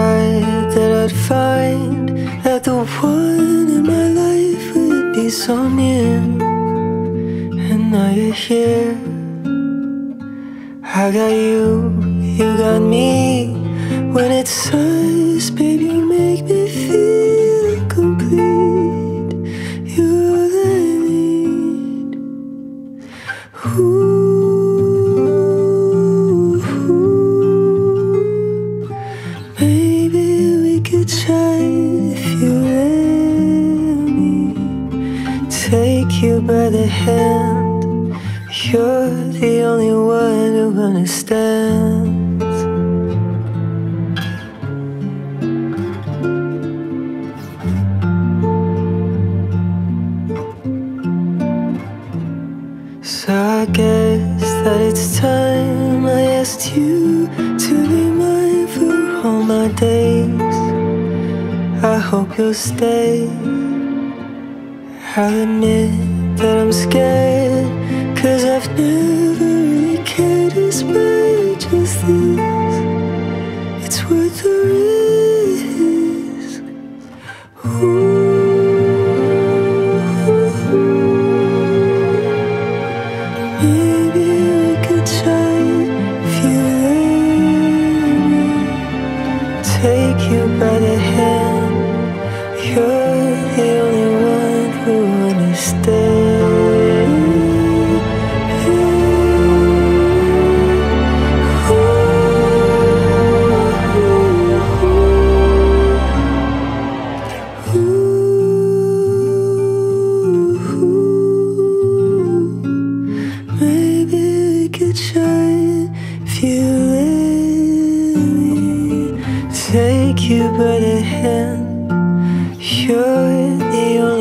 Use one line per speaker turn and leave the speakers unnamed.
thought that I'd find that the one in my life would be so near, and now you're here. I got you, you got me. When it's us, baby, you make me feel complete. You're all I need. Ooh, maybe we could try if you let me take you by the hand. You're the only one who understands. So I guess that it's time I asked you to be mine for all my days. I hope you'll stay. I'll admit that I'm scared, 'cause I've never really cared as much as this. It's worth the risk. Maybe we could try if you let me take you by the hand. You're the only one who understands. Maybe we could try if you let me take you by the hand. You're the only